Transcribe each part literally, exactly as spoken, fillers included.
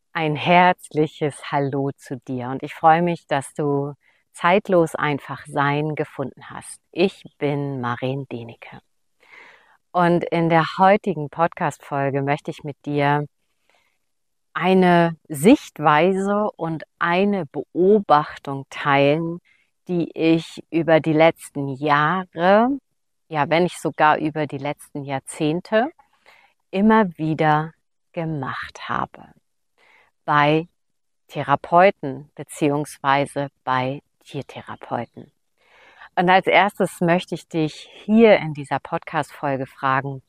Ein herzliches Hallo zu dir und ich freue mich, dass du zeitlos einfach Sein gefunden hast. Ich bin Maren Denike und in der heutigen Podcast-Folge möchte ich mit dir eine Sichtweise und eine Beobachtung teilen, die ich über die letzten Jahre, ja, wenn nicht sogar über die letzten Jahrzehnte, immer wieder gemacht habe bei Therapeuten beziehungsweise bei Tiertherapeuten. Und als erstes möchte ich dich hier in dieser Podcast-Folge fragen,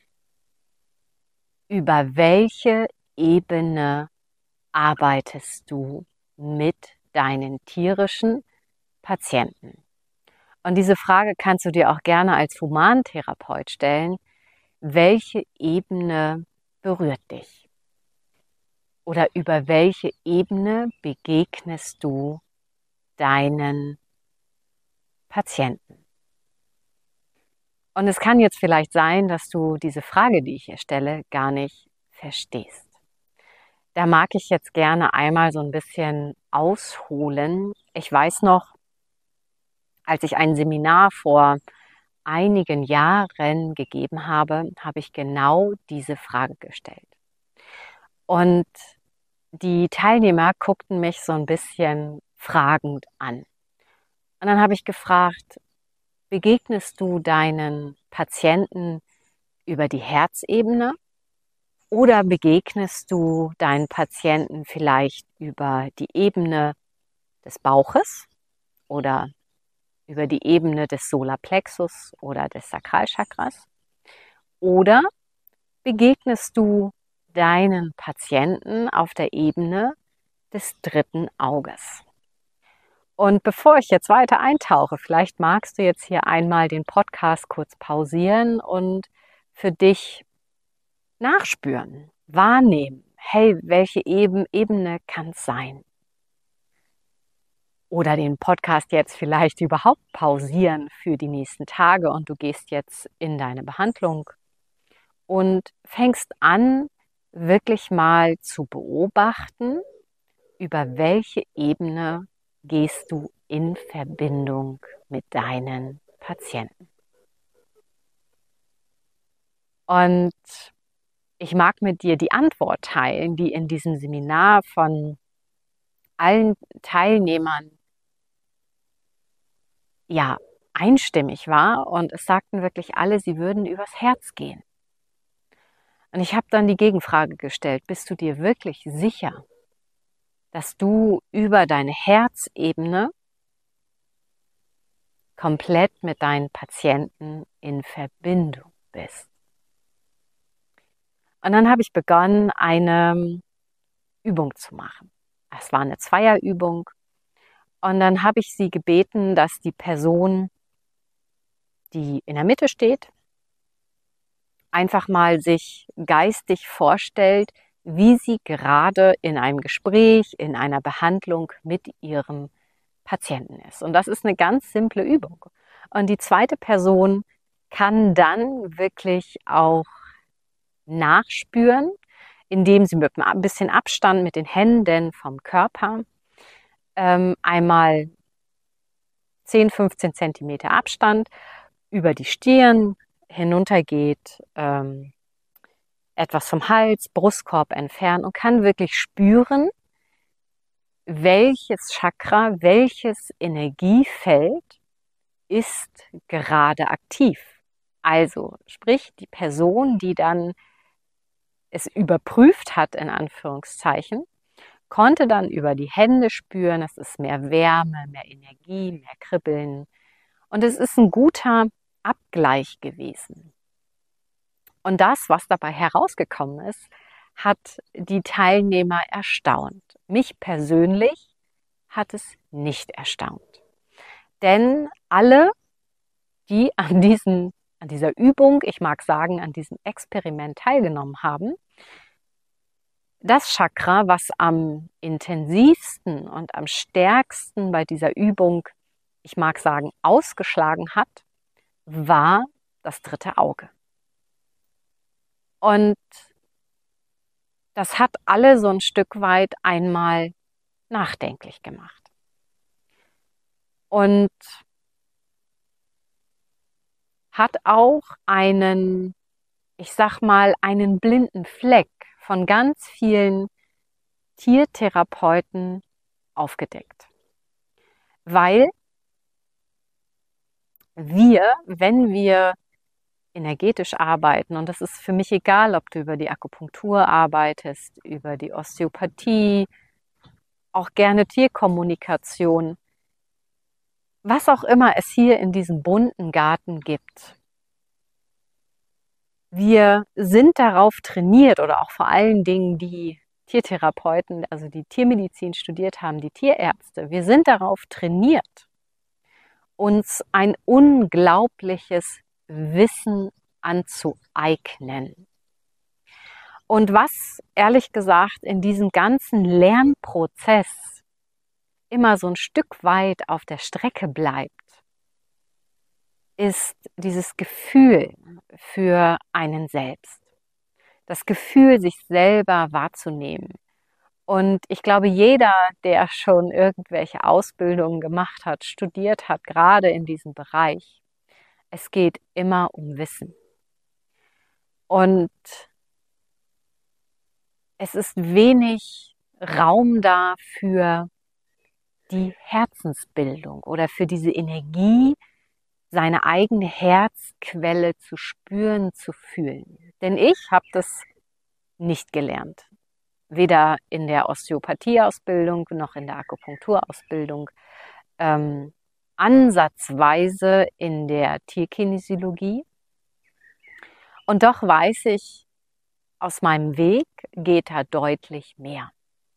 über welche Ebene arbeitest du mit deinen tierischen Patienten? Und diese Frage kannst du dir auch gerne als Humantherapeut stellen. Welche Ebene berührt dich? Oder über welche Ebene begegnest du deinen Patienten? Und es kann jetzt vielleicht sein, dass du diese Frage, die ich hier stelle, gar nicht verstehst. Da mag ich jetzt gerne einmal so ein bisschen ausholen. Ich weiß noch, als ich ein Seminar vor einigen Jahren gegeben habe, habe ich genau diese Frage gestellt. Und die Teilnehmer guckten mich so ein bisschen fragend an. Und dann habe ich gefragt, begegnest du deinen Patienten über die Herzebene oder begegnest du deinen Patienten vielleicht über die Ebene des Bauches oder über die Ebene des Solarplexus oder des Sakralchakras? Oder begegnest du deinen Patienten auf der Ebene des dritten Auges? Und bevor ich jetzt weiter eintauche, vielleicht magst du jetzt hier einmal den Podcast kurz pausieren und für dich nachspüren, wahrnehmen. Hey, welche Ebene kann es sein? Oder den Podcast jetzt vielleicht überhaupt pausieren für die nächsten Tage und du gehst jetzt in deine Behandlung und fängst an, wirklich mal zu beobachten, über welche Ebene gehst du in Verbindung mit deinen Patienten. Und ich mag mit dir die Antwort teilen, die in diesem Seminar von allen Teilnehmern ja einstimmig war. Und es sagten wirklich alle, sie würden übers Herz gehen. Und ich habe dann die Gegenfrage gestellt, bist du dir wirklich sicher, dass du über deine Herzebene komplett mit deinen Patienten in Verbindung bist? Und dann habe ich begonnen, eine Übung zu machen. Es war eine Zweierübung. Und dann habe ich sie gebeten, dass die Person, die in der Mitte steht, einfach mal sich geistig vorstellt, wie sie gerade in einem Gespräch, in einer Behandlung mit ihrem Patienten ist. Und das ist eine ganz simple Übung. Und die zweite Person kann dann wirklich auch nachspüren, indem sie mit ein bisschen Abstand mit den Händen vom Körper ähm, einmal zehn, fünfzehn Zentimeter Abstand über die Stirn hinuntergeht, ähm, etwas vom Hals, Brustkorb entfernen und kann wirklich spüren, welches Chakra, welches Energiefeld ist gerade aktiv. Also sprich, die Person, die dann es überprüft hat, in Anführungszeichen, konnte dann über die Hände spüren, es ist mehr Wärme, mehr Energie, mehr Kribbeln. Und es ist ein guter Abgleich gewesen. Und das, was dabei herausgekommen ist, hat die Teilnehmer erstaunt. Mich persönlich hat es nicht erstaunt. Denn alle, die an, diesen, an dieser Übung, ich mag sagen, an diesem Experiment teilgenommen haben, das Chakra, was am intensivsten und am stärksten bei dieser Übung, ich mag sagen, ausgeschlagen hat, war das dritte Auge. Und das hat alle so ein Stück weit einmal nachdenklich gemacht. Und hat auch einen, ich sag mal, einen blinden Fleck von ganz vielen Tiertherapeuten aufgedeckt. Weil wir, wenn wir energetisch arbeiten, und das ist für mich egal, ob du über die Akupunktur arbeitest, über die Osteopathie, auch gerne Tierkommunikation, was auch immer es hier in diesem bunten Garten gibt. Wir sind darauf trainiert, oder auch vor allen Dingen die Tiertherapeuten, also die Tiermedizin studiert haben, die Tierärzte, wir sind darauf trainiert, uns ein unglaubliches Wissen anzueignen. Und was, ehrlich gesagt, in diesem ganzen Lernprozess immer so ein Stück weit auf der Strecke bleibt, ist dieses Gefühl für einen selbst. Das Gefühl, sich selber wahrzunehmen. Und ich glaube, jeder, der schon irgendwelche Ausbildungen gemacht hat, studiert hat, gerade in diesem Bereich, es geht immer um Wissen. Und es ist wenig Raum da für die Herzensbildung oder für diese Energie, seine eigene Herzquelle zu spüren, zu fühlen. Denn ich habe das nicht gelernt. Weder in der Osteopathieausbildung noch in der Akupunkturausbildung. Ähm, ansatzweise in der Tierkinesiologie. Und doch weiß ich, aus meinem Weg geht da deutlich mehr.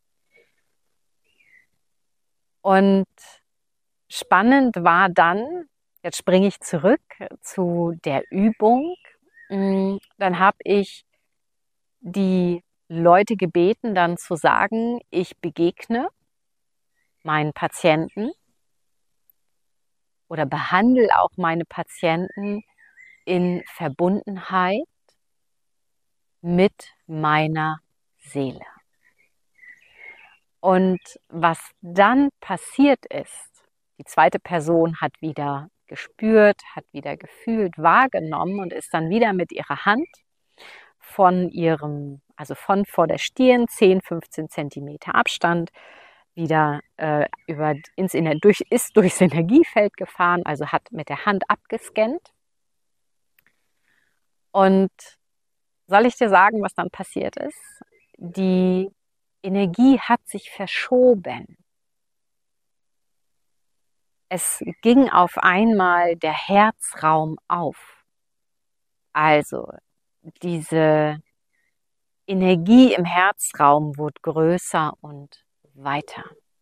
Und spannend war dann, jetzt springe ich zurück zu der Übung, dann habe ich die Leute gebeten, dann zu sagen, ich begegne meinen Patienten oder behandle auch meine Patienten in Verbundenheit mit meiner Seele. Und was dann passiert ist, die zweite Person hat wieder gespürt, hat wieder gefühlt, wahrgenommen und ist dann wieder mit ihrer Hand von ihrem, also von vor der Stirn, zehn, fünfzehn Zentimeter Abstand, wieder äh, über, ins, durch, ist durchs Energiefeld gefahren, also hat mit der Hand abgescannt. Und soll ich dir sagen, was dann passiert ist? Die Energie hat sich verschoben. Es ging auf einmal der Herzraum auf. Also diese Energie im Herzraum wurde größer und weiter.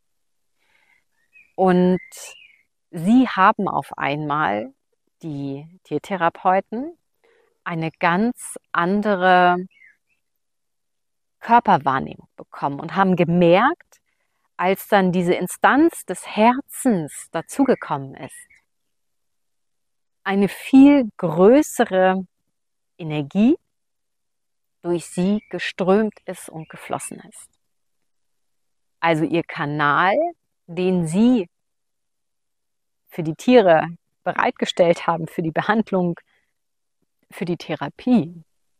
Und sie haben auf einmal, die Tiertherapeuten, eine ganz andere Körperwahrnehmung bekommen und haben gemerkt, als dann diese Instanz des Herzens dazugekommen ist, eine viel größere Energie durch sie geströmt ist und geflossen ist. Also ihr Kanal, den sie für die Tiere bereitgestellt haben, für die Behandlung, für die Therapie,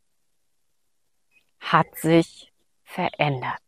hat sich verändert.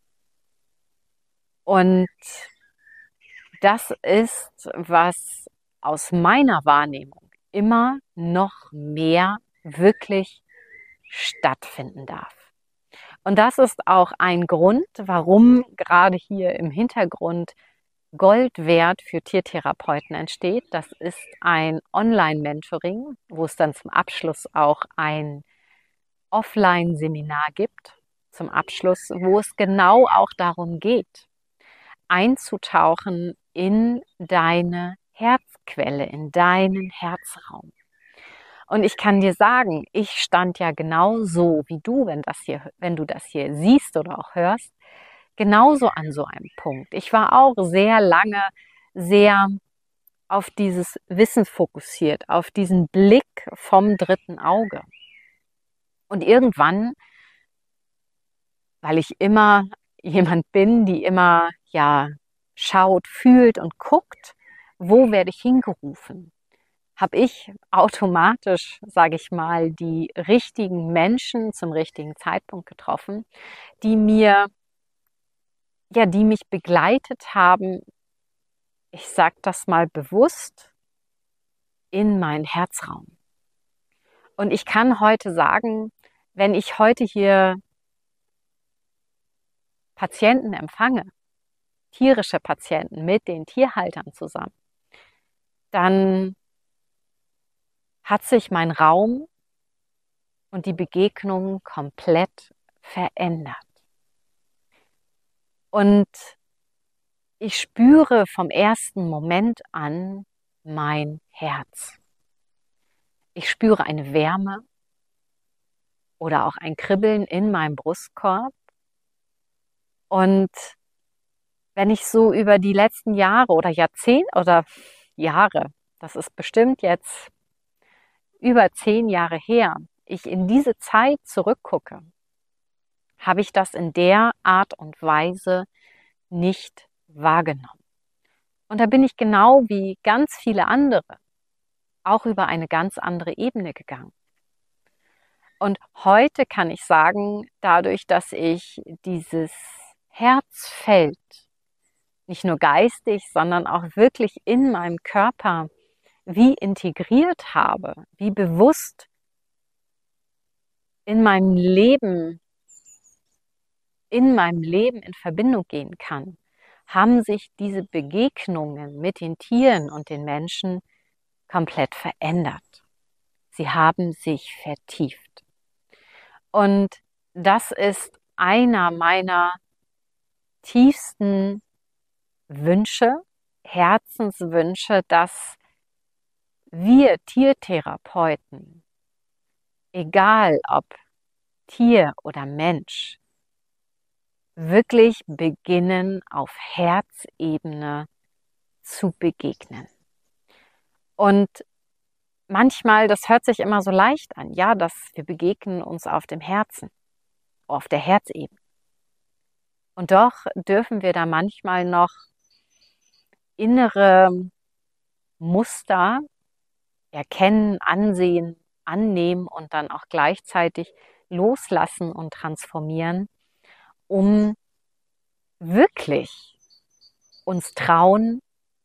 Und das ist, was aus meiner Wahrnehmung immer noch mehr wirklich stattfinden darf. Und das ist auch ein Grund, warum gerade hier im Hintergrund Gold wert für Tiertherapeuten entsteht. Das ist ein Online-Mentoring, wo es dann zum Abschluss auch ein Offline-Seminar gibt, zum Abschluss, wo es genau auch darum geht, einzutauchen in deine Herzquelle, in deinen Herzraum. Und ich kann dir sagen, ich stand ja genauso wie du, wenn, das hier, wenn du das hier siehst oder auch hörst, genauso an so einem Punkt. Ich war auch sehr lange sehr auf dieses Wissen fokussiert, auf diesen Blick vom dritten Auge. Und irgendwann weil ich immer jemand bin, die immer ja schaut, fühlt und guckt, wo werde ich hingerufen? Habe ich automatisch, sage ich mal, die richtigen Menschen zum richtigen Zeitpunkt getroffen, die mir, ja, die mich begleitet haben, ich sage das mal bewusst, in meinen Herzraum. Und ich kann heute sagen, wenn ich heute hier Patienten empfange, tierische Patienten mit den Tierhaltern zusammen, dann hat sich mein Raum und die Begegnung komplett verändert. Und ich spüre vom ersten Moment an mein Herz. Ich spüre eine Wärme oder auch ein Kribbeln in meinem Brustkorb. Und wenn ich so über die letzten Jahre oder Jahrzehnte oder Jahre, das ist bestimmt jetzt über zehn Jahre her, ich in diese Zeit zurückgucke, habe ich das in der Art und Weise nicht wahrgenommen. Und da bin ich genau wie ganz viele andere auch über eine ganz andere Ebene gegangen. Und heute kann ich sagen, dadurch, dass ich dieses Herzfeld nicht nur geistig, sondern auch wirklich in meinem Körper wie integriert habe, wie bewusst in meinem Leben, in meinem Leben in Verbindung gehen kann, haben sich diese Begegnungen mit den Tieren und den Menschen komplett verändert. Sie haben sich vertieft. Und das ist einer meiner tiefsten Wünsche, Herzenswünsche, dass wir Tiertherapeuten, egal ob Tier oder Mensch, wirklich beginnen, auf Herzebene zu begegnen. Und manchmal, das hört sich immer so leicht an, ja, dass wir begegnen uns auf dem Herzen, auf der Herzebene. Und doch dürfen wir da manchmal noch innere Muster erkennen, ansehen, annehmen und dann auch gleichzeitig loslassen und transformieren, um wirklich uns trauen,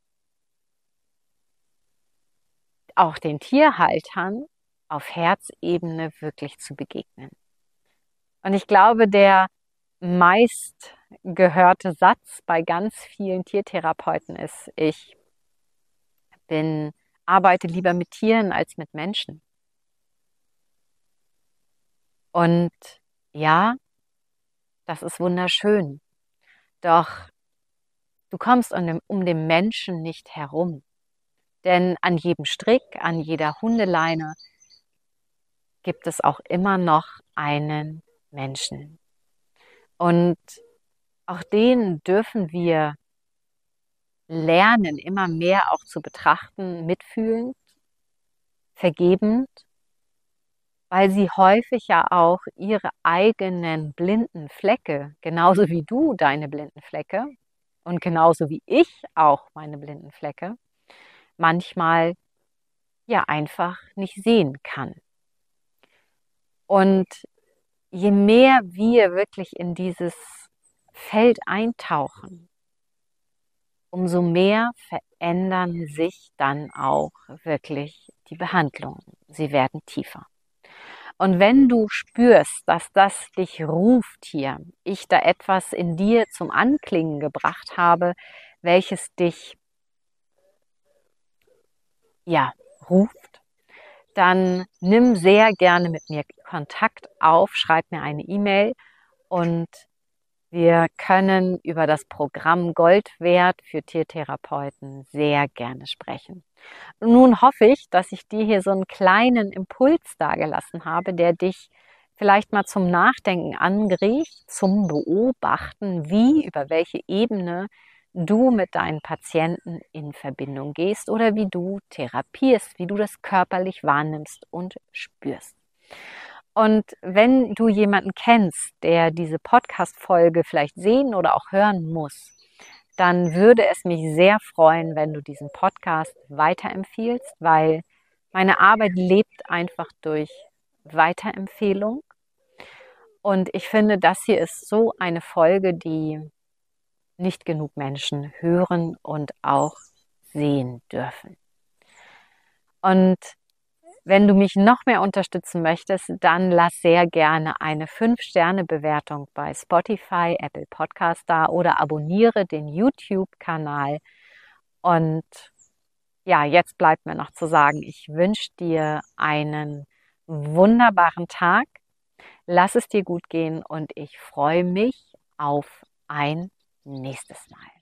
auch den Tierhaltern auf Herzebene wirklich zu begegnen. Und ich glaube, der meist gehörte Satz bei ganz vielen Tiertherapeuten ist, ich bin, arbeite lieber mit Tieren als mit Menschen. Und ja, das ist wunderschön. Doch du kommst um den, um den Menschen nicht herum. Denn an jedem Strick, an jeder Hundeleine gibt es auch immer noch einen Menschen. Und auch den dürfen wir lernen, immer mehr auch zu betrachten, mitfühlend, vergebend, weil sie häufig ja auch ihre eigenen blinden Flecke, genauso wie du deine blinden Flecke und genauso wie ich auch meine blinden Flecke, manchmal ja einfach nicht sehen kann. Und je mehr wir wirklich in dieses Feld eintauchen, umso mehr verändern sich dann auch wirklich die Behandlungen. Sie werden tiefer. Und wenn du spürst, dass das dich ruft hier, ich da etwas in dir zum Anklingen gebracht habe, welches dich ja ruft, dann nimm sehr gerne mit mir Kontakt auf, schreib mir eine E-Mail und wir können über das Programm Gold wert für Tiertherapeuten sehr gerne sprechen. Nun hoffe ich, dass ich dir hier so einen kleinen Impuls dargelassen habe, der dich vielleicht mal zum Nachdenken anregt, zum Beobachten, wie, über welche Ebene du mit deinen Patienten in Verbindung gehst oder wie du therapierst, wie du das körperlich wahrnimmst und spürst. Und wenn du jemanden kennst, der diese Podcast-Folge vielleicht sehen oder auch hören muss, dann würde es mich sehr freuen, wenn du diesen Podcast weiterempfiehlst, weil meine Arbeit lebt einfach durch Weiterempfehlung. Und ich finde, das hier ist so eine Folge, die nicht genug Menschen hören und auch sehen dürfen. Und wenn du mich noch mehr unterstützen möchtest, dann lass sehr gerne eine fünf Sterne Bewertung bei Spotify, Apple Podcast da oder abonniere den YouTube-Kanal. Und ja, jetzt bleibt mir noch zu sagen, ich wünsche dir einen wunderbaren Tag. Lass es dir gut gehen und ich freue mich auf ein nächstes Mal.